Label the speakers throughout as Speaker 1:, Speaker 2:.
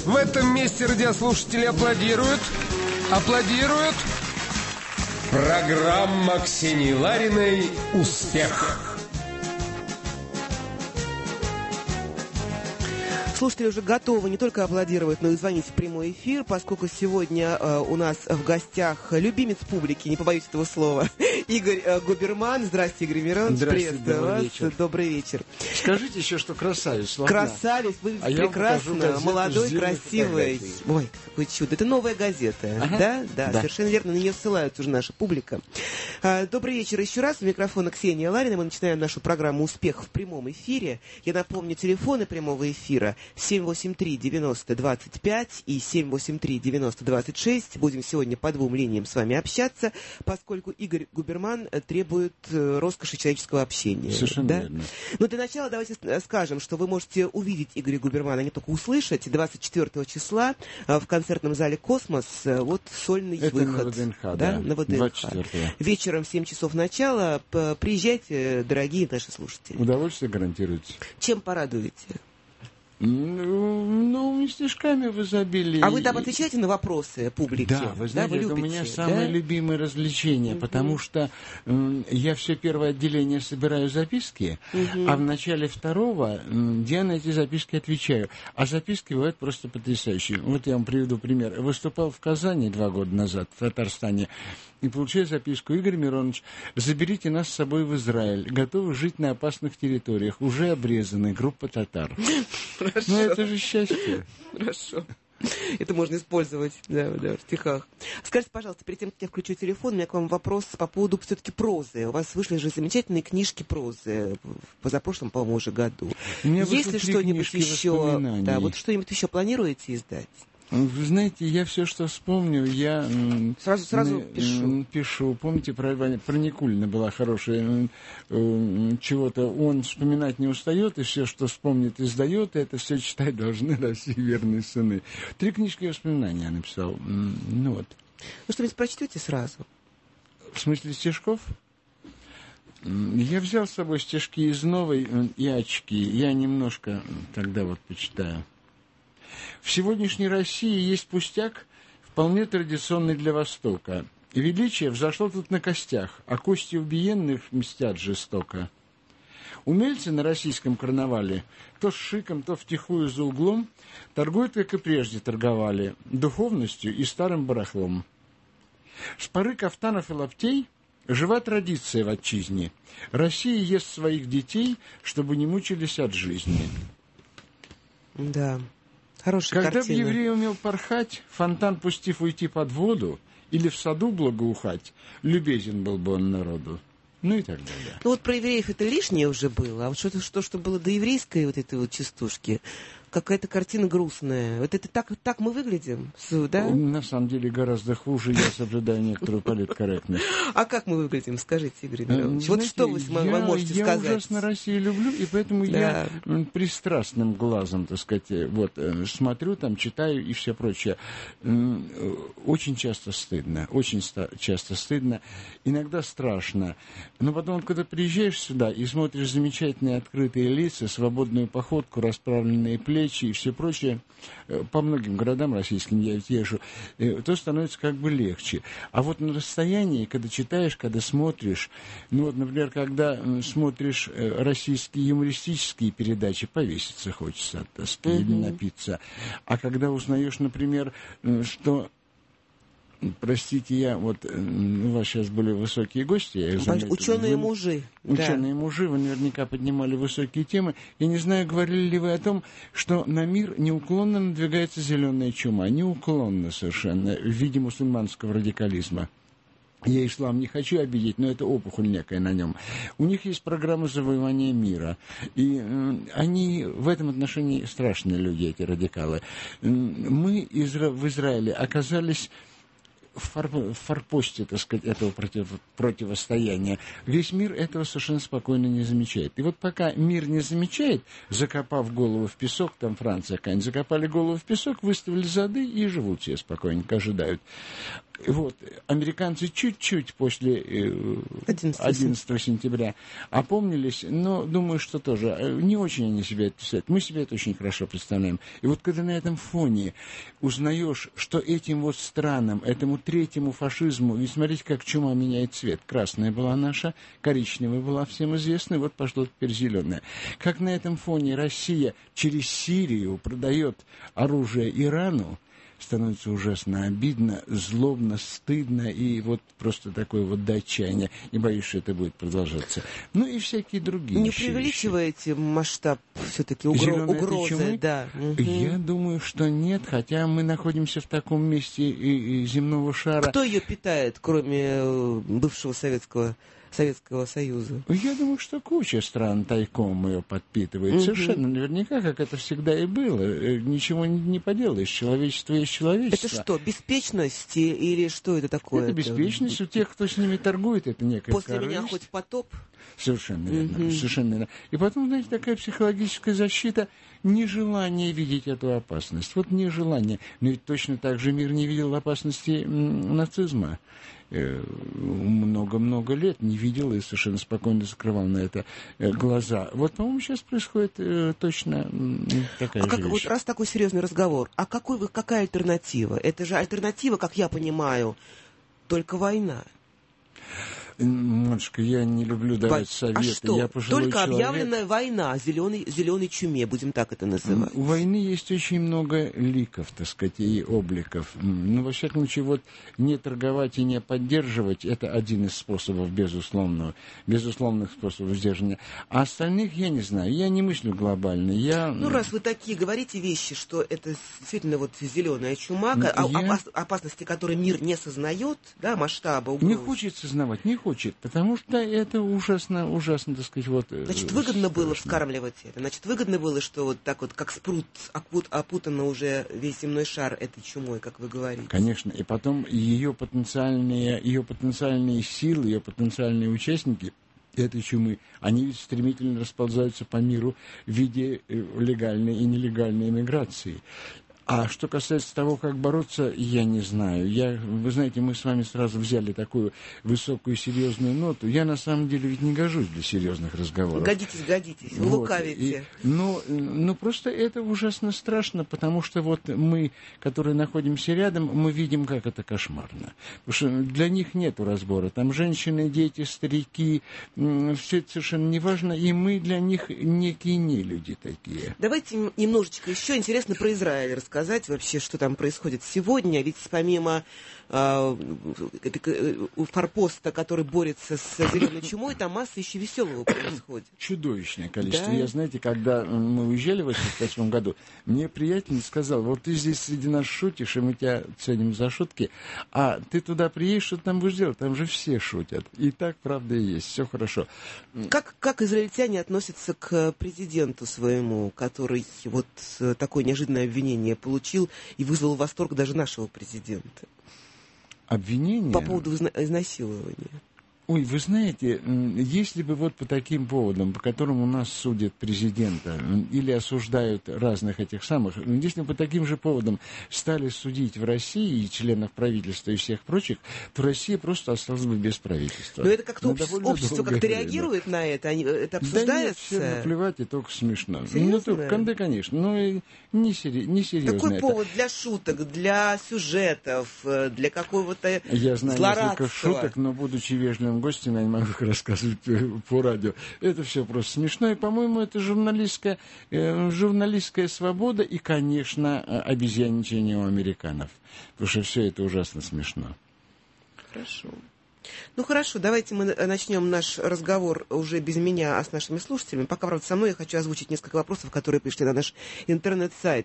Speaker 1: В этом месте радиослушатели аплодируют. Аплодируют. Программа Ксении Лариной «Успех».
Speaker 2: Слушатели уже готовы не только аплодировать, но и звонить в прямой эфир, поскольку сегодня у нас в гостях любимец публики, не побоюсь этого слова, Игорь Губерман. Здравствуйте, Игорь Миронович.
Speaker 3: Приветствую вас.
Speaker 2: Вечер. Добрый вечер.
Speaker 3: Скажите еще, что красавец.
Speaker 2: Красавец, вы прекрасно, молодой, красивый. Ой, какое чудо. Это новая газета. Ага. Да, совершенно верно. На нее ссылаются уже наша публика. Добрый вечер еще раз. У микрофона Ксения Ларина. Мы начинаем нашу программу «Успех» в прямом эфире. Я напомню, телефоны прямого эфира 783-90-25 и 783-90-26. Будем сегодня по двум линиям с вами общаться, поскольку Игорь Губерман требует роскоши человеческого общения.
Speaker 3: Совершенно верно.
Speaker 2: Но для начала давайте скажем, что вы можете увидеть Игоря Губермана, не только услышать, 24 числа в концертном зале «Космос». Вот сольный выход.
Speaker 3: На ВДНХ,
Speaker 2: на ВДНХ.
Speaker 3: 24.
Speaker 2: Вечером в 7 часов начала. Приезжайте, дорогие наши слушатели.
Speaker 3: Удовольствие гарантируется.
Speaker 2: Чем порадуете?
Speaker 3: Ну, стишками в изобилии.
Speaker 2: А вы там отвечаете на вопросы публики?
Speaker 3: Да, вы знаете, это у меня самое любимое развлечение, потому что я все первое отделение собираю записки, а в начале второго я на эти записки отвечаю. А записки бывают просто потрясающие. Вот я вам приведу пример. Выступал в Казани 2 года назад, в Татарстане, и получаю записку: Игорь Миронович, заберите нас с собой в Израиль. Готовы жить на опасных территориях. Уже обрезаны. Группа татар.
Speaker 2: Хорошо.
Speaker 3: Ну, это же счастье.
Speaker 2: Хорошо. Это можно использовать в стихах. Скажите, пожалуйста, перед тем, как я включу телефон, у меня к вам вопрос по поводу все-таки прозы. У вас вышли же замечательные книжки прозы в позапрошлом, по-моему, уже году. Есть ли что-нибудь еще? Да, вот что-нибудь еще планируете издать?
Speaker 3: Вы знаете, я все, что вспомню, я
Speaker 2: сразу
Speaker 3: пишу. Помните, про Никулина была хорошая, чего-то он вспоминать не устает, и все, что вспомнит, издает, и это все читать должны России верные сыны. 3 книжки воспоминаний я написал. Ну вот.
Speaker 2: Вы что-нибудь прочтете сразу?
Speaker 3: В смысле стишков? Я взял с собой стишки из новой и очки. Я немножко тогда вот почитаю. В сегодняшней России есть пустяк, вполне традиционный для Востока. Величие взошло тут на костях, а кости убиенных мстят жестоко. Умельцы на российском карнавале то с шиком, то втихую за углом торгуют, как и прежде торговали, духовностью и старым барахлом. С поры кафтанов и лаптей жива традиция в отчизне. Россия ест своих детей, чтобы не мучились от жизни.
Speaker 2: Да. Хорошая
Speaker 3: Когда
Speaker 2: картина.
Speaker 3: б еврей умел порхать, фонтан пустив уйти под воду, или в саду благоухать, любезен был бы он народу. Ну и так далее.
Speaker 2: Ну вот про евреев это лишнее уже было, а вот что было до еврейской вот этой вот частушки, какая-то картина грустная. Вот это так мы выглядим, да?
Speaker 3: На самом деле гораздо хуже, я соблюдаю некоторую политкорректность.
Speaker 2: А как мы выглядим, скажите, Игорь Миронович? Вот что вы можете сказать?
Speaker 3: Я ужасно Россию люблю, и поэтому я пристрастным глазом, так сказать, вот, смотрю, там, читаю и все прочее. Очень часто стыдно, иногда страшно. Но потом, когда приезжаешь сюда и смотришь замечательные открытые лица, свободную походку, расправленные плечи и все прочее, по многим городам российским я ведь езжу, то становится как бы легче. А вот на расстоянии, когда читаешь, когда смотришь, ну вот, например, когда смотришь российские юмористические передачи, повеситься хочется от тоски или напиться. А когда узнаешь, например, что... Простите, я вот у вас сейчас были высокие гости. Я заметил,
Speaker 2: ученые-мужи.
Speaker 3: Ученые-мужи, вы наверняка поднимали высокие темы. Я не знаю, говорили ли вы о том, что на мир неуклонно надвигается зеленая чума. Неуклонно совершенно, в виде мусульманского радикализма. Я ислам не хочу обидеть, но это опухоль некая на нем. У них есть программа завоевания мира. И они в этом отношении страшные люди, эти радикалы. Мы в Израиле оказались... в форпосте, так сказать, этого противостояния. Весь мир этого совершенно спокойно не замечает. И вот пока мир не замечает, закопав голову в песок, там Франция какая-нибудь, закопали голову в песок, выставили зады и живут себе спокойненько, ожидают. Вот, американцы чуть-чуть после 11 сентября опомнились, но думаю, что тоже не очень они себя это представляют. Мы себе это очень хорошо представляем. И вот когда на этом фоне узнаешь, что этим вот странам, этому третьему фашизму, ведь смотрите, как чума меняет цвет. Красная была наша, коричневая была всем известна, и вот пошло теперь зеленая. Как на этом фоне Россия через Сирию продает оружие Ирану, становится ужасно обидно, злобно, стыдно, и вот просто такое вот до отчаяния. И боюсь, что это будет продолжаться. Ну и всякие другие
Speaker 2: Не
Speaker 3: вещи.
Speaker 2: преувеличиваете масштаб все-таки угрозы? Да.
Speaker 3: Я думаю, что нет, хотя мы находимся в таком месте земного шара.
Speaker 2: Кто ее питает, кроме бывшего Советского Союза?
Speaker 3: Я думаю, что куча стран тайком ее подпитывает. Совершенно наверняка, как это всегда и было. Ничего не поделаешь. Человечество есть человечество.
Speaker 2: Это что, беспечность или что это такое?
Speaker 3: Это беспечность у тех, кто с ними торгует. Это некая
Speaker 2: После
Speaker 3: корысть.
Speaker 2: меня хоть потоп?
Speaker 3: Совершенно верно. Совершенно верно. И потом, знаете, такая психологическая защита, нежелание видеть эту опасность. Вот нежелание. Но ведь точно так же мир не видел опасности нацизма. Много-много лет не видел и совершенно спокойно закрывал на это глаза. Вот, по-моему, сейчас происходит точно такая же вещь.
Speaker 2: Вот раз такой серьезный разговор, какая альтернатива? Это же альтернатива, как я понимаю, только война.
Speaker 3: Матушка, я не люблю давать советы.
Speaker 2: А что?
Speaker 3: Я пожилой
Speaker 2: Только
Speaker 3: человек.
Speaker 2: объявленная война, зеленой чуме, будем так это называть.
Speaker 3: У войны есть очень много ликов, так сказать, и обликов. Ну, во всяком случае, вот не торговать и не поддерживать — это один из способов безусловных способов сдержания. А остальных я не знаю. Я не мыслю глобально. Ну,
Speaker 2: раз вы такие говорите вещи, что это действительно вот зеленая чума, опасности, которые мир не сознает, да, масштаба угроз.
Speaker 3: Не хочет сознавать, не хочет, потому что это ужасно, так сказать, вот...
Speaker 2: Значит, выгодно было вскармливать это. Значит, выгодно было, что вот так вот, как спрут, опутано уже весь земной шар этой чумой, как вы говорите.
Speaker 3: Конечно, и потом ее потенциальные силы, ее потенциальные участники этой чумы, они ведь стремительно расползаются по миру в виде легальной и нелегальной эмиграции. А что касается того, как бороться, я не знаю. Вы знаете, мы с вами сразу взяли такую высокую серьезную ноту. Я на самом деле ведь не гожусь для серьезных разговоров.
Speaker 2: Годитесь, вы лукавите.
Speaker 3: Но просто это ужасно страшно, потому что вот мы, которые находимся рядом, мы видим, как это кошмарно. Потому что для них нету разбора. Там женщины, дети, старики, все это совершенно неважно, и мы для них некие нелюди такие.
Speaker 2: Давайте немножечко еще интересно про Израиль рассказать вообще, что там происходит сегодня. Ведь помимо форпоста, который борется с зеленой чумой, там масса еще веселого происходит.
Speaker 3: Чудовищное количество.
Speaker 2: Да?
Speaker 3: Я, знаете, когда мы уезжали в 1988 году, мне приятель сказал: вот ты здесь среди нас шутишь, и мы тебя ценим за шутки, а ты туда приедешь, что ты там будешь делать? Там же все шутят. И так, правда, и есть. Все хорошо.
Speaker 2: Как израильтяне относятся к президенту своему, который вот такое неожиданное обвинение получил и вызвал восторг даже нашего президента?
Speaker 3: Обвинение?
Speaker 2: По поводу изнасилования.
Speaker 3: Ой, вы знаете, если бы вот по таким поводам, по которым у нас судят президента или осуждают разных этих самых, если бы по таким же поводам стали судить в России и членов правительства и всех прочих, то Россия просто осталась бы без правительства.
Speaker 2: Но это как-то общество как-то реагирует на это? Это обсуждается?
Speaker 3: Да нет, всем наплевать, и только смешно.
Speaker 2: Серьезно?
Speaker 3: Да, конечно, но не серьезно.
Speaker 2: Какой
Speaker 3: это.
Speaker 2: повод для шуток, для сюжетов, для какого-то
Speaker 3: Я знаю
Speaker 2: злорадства?
Speaker 3: несколько шуток, но, будучи вежливым гостем, я не могу их рассказывать по радио. Это все просто смешно. И, по-моему, это журналистская свобода и, конечно, обезьянничание у американцев. Потому что все это ужасно смешно.
Speaker 2: Хорошо. Ну, хорошо, давайте мы начнем наш разговор уже без меня, а с нашими слушателями. Пока, правда, со мной я хочу озвучить несколько вопросов, которые пришли на наш интернет-сайт.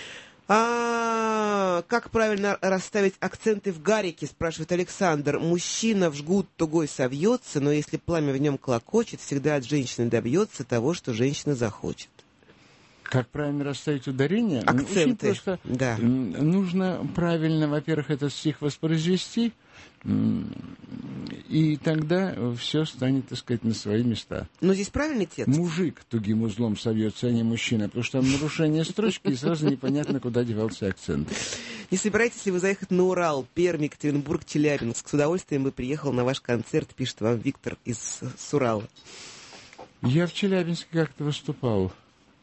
Speaker 2: Как правильно расставить акценты в гарике, спрашивает Александр. Мужчина в жгут тугой совьется, но если пламя в нем клокочет, всегда от женщины добьется того, что женщина захочет.
Speaker 3: Как правильно расставить ударение?
Speaker 2: Акценты.
Speaker 3: Очень просто.
Speaker 2: Да.
Speaker 3: Нужно правильно, во-первых, этот стих воспроизвести, и тогда все станет, так сказать, на свои места.
Speaker 2: Но здесь правильный текст?
Speaker 3: Мужик тугим узлом совьется, а не мужчина, потому что там нарушение строчки, и сразу непонятно, куда девался акцент.
Speaker 2: Не собираетесь ли вы заехать на Урал, Пермь, Екатеринбург, Челябинск? С удовольствием бы приехал на ваш концерт, пишет вам Виктор из Урала.
Speaker 3: Я в Челябинске как-то выступал.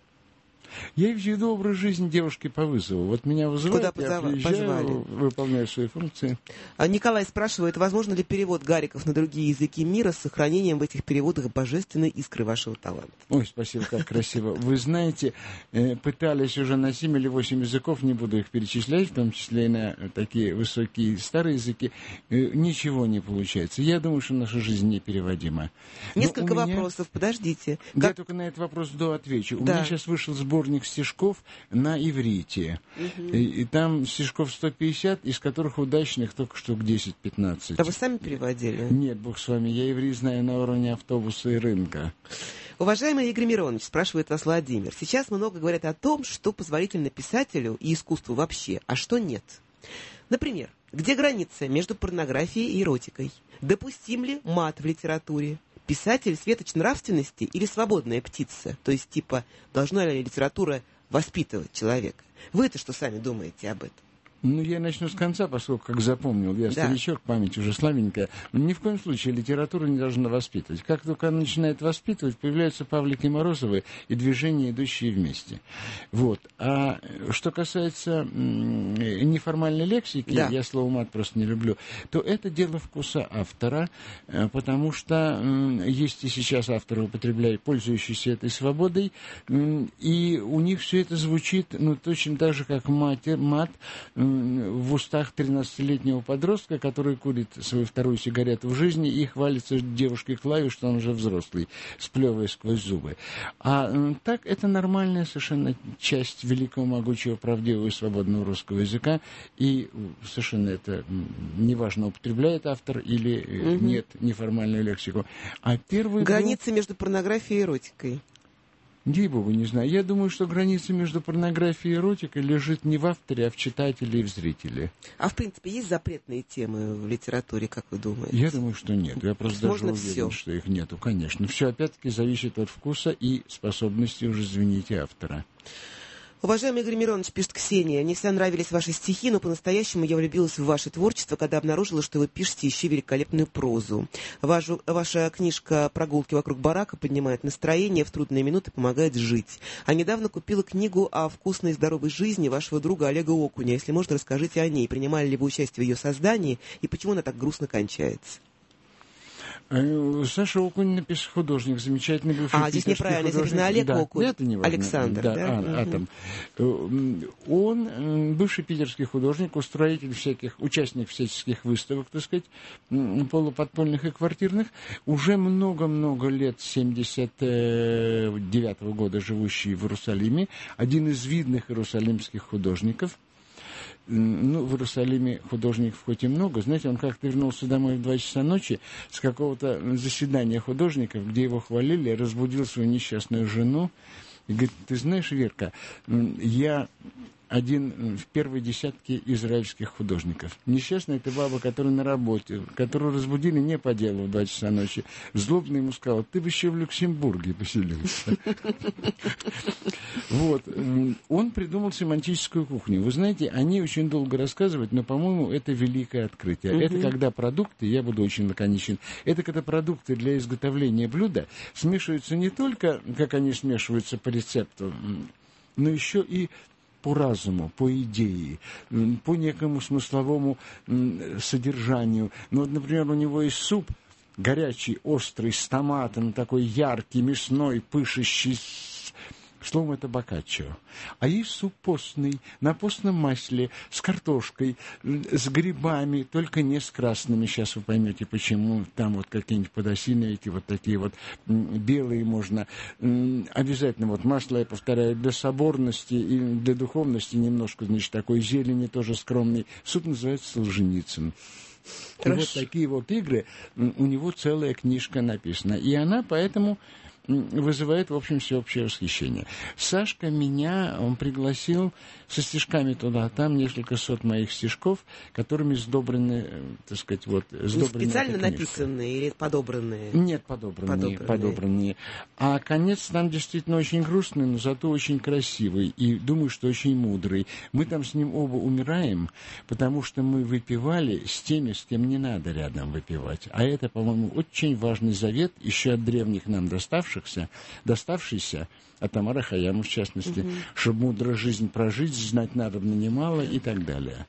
Speaker 3: Я веду образ жизни девушки по вызову. Вот меня вызывают, я приезжаю, выполняю свои функции.
Speaker 2: Николай спрашивает, возможно ли перевод Гариков на другие языки мира с сохранением в этих переводах божественной искры вашего таланта?
Speaker 3: Ой, спасибо, как красиво. Вы знаете, пытались уже на 7 или 8 языков, не буду их перечислять, в том числе и на такие высокие старые языки. Ничего не получается. Я думаю, что наша жизнь непереводима.
Speaker 2: Несколько вопросов, подождите.
Speaker 3: Я только на этот вопрос отвечу. Да. У меня сейчас вышел сборник стишков на иврите. И там стишков 150, из которых удачных только штук 10-15.
Speaker 2: А вы сами переводили?
Speaker 3: Нет, бог с вами. Я иврит знаю на уровне автобуса и рынка.
Speaker 2: Уважаемый Игорь Миронович, спрашивает вас Владимир. Сейчас много говорят о том, что позволительно писателю и искусству вообще, а что нет. Например, где граница между порнографией и эротикой? Допустим ли мат в литературе? Писатель светоч нравственности или свободная птица? То есть, типа, должна ли литература воспитывать человека? Вы-то что сами думаете об этом?
Speaker 3: Я начну с конца, поскольку, как запомнил, я старичок, память уже слабенькая. Ни в коем случае литература не должна воспитывать. Как только она начинает воспитывать, появляются Павлики Морозовы и движения, идущие вместе. Вот. А что касается неформальной лексики, я слово «мат» просто не люблю, то это дело вкуса автора, потому что есть и сейчас авторы, пользующиеся этой свободой, и у них все это звучит точно так же, как мат, в устах 13-летнего подростка, который курит свою вторую сигарету в жизни и хвалится девушке Клаве, что он уже взрослый, сплевывая сквозь зубы. А так это нормальная совершенно часть великого, могучего, правдивого и свободного русского языка, и совершенно это неважно, употребляет автор или нет неформальную лексику. А первый
Speaker 2: граница между порнографией и эротикой.
Speaker 3: Ей-богу, не знаю. Я думаю, что граница между порнографией и эротикой лежит не в авторе, а в читателе и в зрителе.
Speaker 2: А в принципе есть запретные темы в литературе, как вы думаете?
Speaker 3: Я думаю, что нет. Я просто даже уверен, что их нету, конечно. Все опять-таки зависит от вкуса и способности, уже извините, автора.
Speaker 2: Уважаемый Игорь Миронович, пишет Ксения, мне всегда нравились ваши стихи, но по-настоящему я влюбилась в ваше творчество, когда обнаружила, что вы пишете еще великолепную прозу. Ваша книжка «Прогулки вокруг барака» поднимает настроение, в трудные минуты помогает жить. А недавно купила книгу о вкусной и здоровой жизни вашего друга Олега Окуня. Если можно, расскажите о ней. Принимали ли вы участие в ее создании и почему она так грустно кончается?
Speaker 3: Саша Окунь написал, художник, замечательный бывший
Speaker 2: здесь неправильно, здесь написано Олег Окунь.
Speaker 3: Это не важно.
Speaker 2: Александр, да?
Speaker 3: Атом. Он бывший питерский художник, устроитель участник всяческих выставок, так сказать, полуподпольных и квартирных, уже много-много лет, с 79-го года живущий в Иерусалиме, один из видных иерусалимских художников. В Иерусалиме художников хоть и много. Знаете, он как-то вернулся домой в 2 часа ночи с какого-то заседания художников, где его хвалили, разбудил свою несчастную жену и говорит: ты знаешь, Верка, я один в первой десятке израильских художников. Несчастная это баба, которая на работе, которую разбудили не по делу в 2 часа ночи. Злобно ему сказал: ты бы еще в Люксембурге поселился. Вот. Он придумал семантическую кухню. Вы знаете, они очень долго рассказывают, но, по-моему, это великое открытие. Это когда продукты, я буду очень лаконичен, это когда продукты для изготовления блюда смешиваются не только, как они смешиваются по рецепту, но еще и по разуму, по идее, по некому смысловому содержанию. Например, у него есть суп горячий, острый, с томатом, такой яркий, мясной, пышущий. Словом, это боккаччо. А есть суп постный, на постном масле, с картошкой, с грибами, только не с красными. Сейчас вы поймете, почему. Там вот какие-нибудь подосины, эти вот такие вот белые можно. Обязательно масло, я повторяю, для соборности и для духовности немножко, значит, такой зелени тоже скромный. Суп называется Солженицын. И вот такие вот игры, у него целая книжка написана. И она поэтому вызывает, в общем, всеобщее восхищение. Сашка он пригласил со стишками туда, там несколько сот моих стишков, которыми сдобрены, так сказать,
Speaker 2: специально написанные или подобранные?
Speaker 3: Нет, подобранные. А конец там действительно очень грустный, но зато очень красивый, и думаю, что очень мудрый. Мы там с ним оба умираем, потому что мы выпивали с теми, с кем не надо рядом выпивать. А это, по-моему, очень важный завет, еще от древних нам доставшийся, от Омара Хайяма, в частности, чтобы мудро жизнь прожить, знать надобно немало и так далее.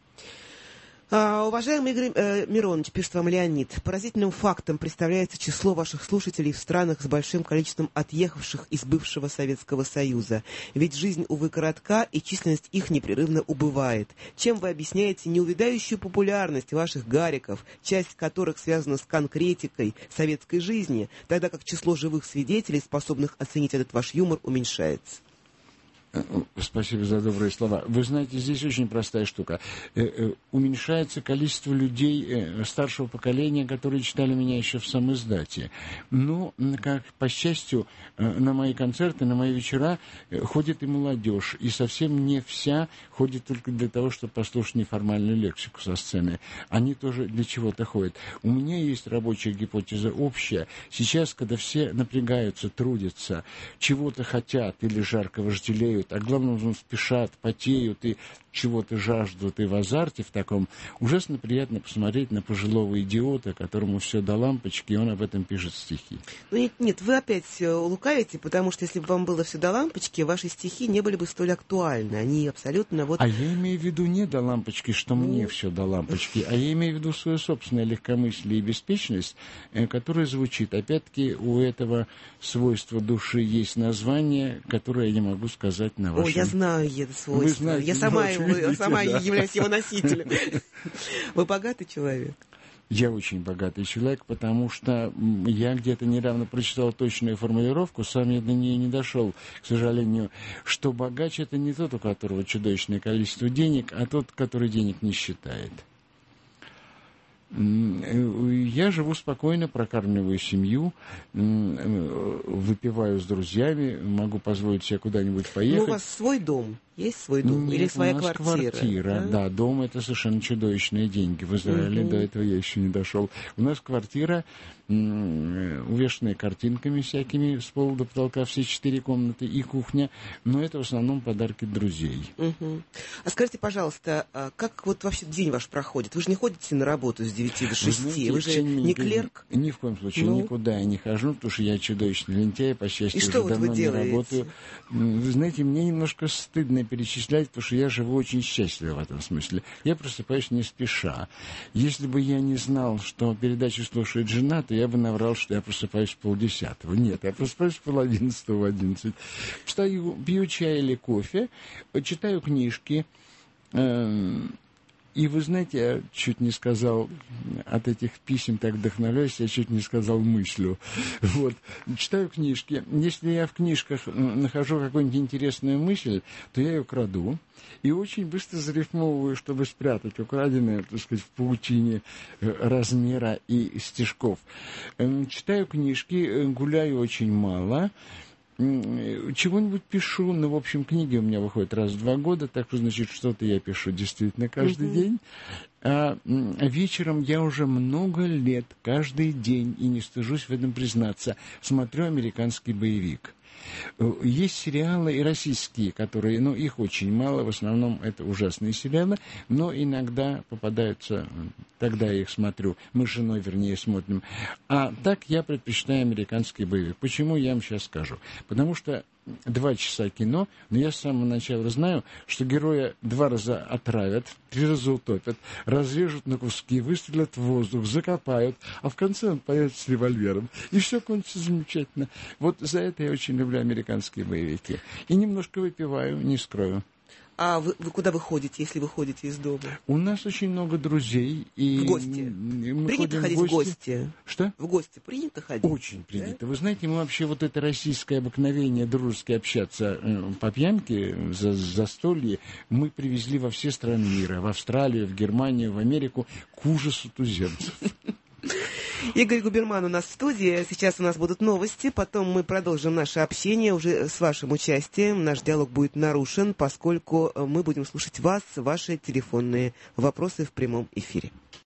Speaker 2: Уважаемый Игорь Миронович, пишет вам Леонид, поразительным фактом представляется число ваших слушателей в странах с большим количеством отъехавших из бывшего Советского Союза. Ведь жизнь, увы, коротка, и численность их непрерывно убывает. Чем вы объясняете неувядающую популярность ваших гариков, часть которых связана с конкретикой советской жизни, тогда как число живых свидетелей, способных оценить этот ваш юмор, уменьшается?
Speaker 3: Спасибо за добрые слова. Вы знаете, здесь очень простая штука. Уменьшается количество людей старшего поколения, которые читали меня еще в самиздате. Но, как по счастью, на мои концерты, на мои вечера ходит и молодежь. И совсем не вся ходит только для того, чтобы послушать неформальную лексику со сцены. Они тоже для чего-то ходят. У меня есть рабочая гипотеза общая. Сейчас, когда все напрягаются, трудятся, чего-то хотят или жарко вожделеют, а главное, спешат, потеют и чего-то жаждут и в азарте в таком, ужасно приятно посмотреть на пожилого идиота, которому все до лампочки, и он об этом пишет стихи.
Speaker 2: Ну, нет, вы опять лукавите, потому что если бы вам было все до лампочки, ваши стихи не были бы столь актуальны. Они абсолютно
Speaker 3: А я имею в виду не до лампочки, что мне все до лампочки, а я имею в виду свое собственное легкомыслие и беспечность, которая звучит. Опять-таки, у этого свойства души есть название, которое я не могу сказать на вашем...
Speaker 2: Ой, я знаю это свойство.
Speaker 3: Вы знаете,
Speaker 2: я сама
Speaker 3: да.
Speaker 2: являюсь его носителем. Вы богатый человек?
Speaker 3: Я очень богатый человек, потому что я где-то недавно прочитал точную формулировку, сам я до нее не дошел, к сожалению, что богач — это не тот, у которого чудовищное количество денег, а тот, который денег не считает. Я живу спокойно, прокармливаю семью, выпиваю с друзьями, могу позволить себе куда-нибудь поехать.
Speaker 2: Ну, у вас свой дом? Есть свой дом?
Speaker 3: Нет,
Speaker 2: или своя
Speaker 3: у нас
Speaker 2: квартира?
Speaker 3: Да, дом — это совершенно чудовищные деньги. В Израиле до этого я еще не дошел. У нас квартира, увешанная картинками всякими с пола до потолка, все 4 комнаты и кухня, но это в основном подарки друзей.
Speaker 2: А скажите, пожалуйста, как вот вообще день ваш проходит? Вы же не ходите на работу с 9 до 6, вы же не клерк?
Speaker 3: Ни в коем случае, никуда я не хожу, потому что я чудовищный лентяй, по счастью,
Speaker 2: уже давно не работаю.
Speaker 3: Вы знаете, мне немножко стыдно перечислять, потому что я живу очень счастливо в этом смысле. Я просыпаюсь не спеша. Если бы я не знал, что передачу слушает жена, то я бы наврал, что я просыпаюсь в 10:30. Нет, я просыпаюсь в 10:30, в 11. Встаю, пью чай или кофе, читаю книжки. И вы знаете, я чуть не сказал, от этих писем так вдохновляюсь, я чуть не сказал мыслью. Вот. Читаю книжки. Если я в книжках нахожу какую-нибудь интересную мысль, то я ее краду и очень быстро зарифмовываю, чтобы спрятать украденное, так сказать, в паутине размера и стишков. Читаю книжки, гуляю очень мало. Чего-нибудь пишу, но, в общем, книги у меня выходят раз в 2 года, так что, значит, что-то я пишу действительно каждый день. А вечером я уже много лет, каждый день, и не стыжусь в этом признаться, смотрю американский боевик. Есть сериалы и российские, которые, их очень мало, в основном это ужасные сериалы, но иногда попадаются, тогда я их смотрю, мы с женой, вернее, смотрим. А так я предпочитаю американский боевик. Почему, я вам сейчас скажу. Потому что 2 часа кино, но я с самого начала знаю, что героя 2 раза отравят, 3 раза утопят, разрежут на куски, выстрелят в воздух, закопают, а в конце он появится с револьвером. И все кончится замечательно. Вот за это я очень люблю американские боевики. И немножко выпиваю, не скрою.
Speaker 2: А вы куда вы ходите, если вы ходите из дома?
Speaker 3: У нас очень много друзей. И
Speaker 2: в гости? Принято ходить в гости?
Speaker 3: Что?
Speaker 2: В гости принято ходить?
Speaker 3: Очень принято. Да? Вы знаете, мы вообще вот это российское обыкновение дружески общаться по пьянке, за застолье, мы привезли во все страны мира. В Австралию, в Германию, в Америку, к ужасу туземцев.
Speaker 2: Игорь Губерман у нас в студии. Сейчас у нас будут новости, потом мы продолжим наше общение уже с вашим участием. Наш диалог будет нарушен, поскольку мы будем слушать вас, ваши телефонные вопросы в прямом эфире.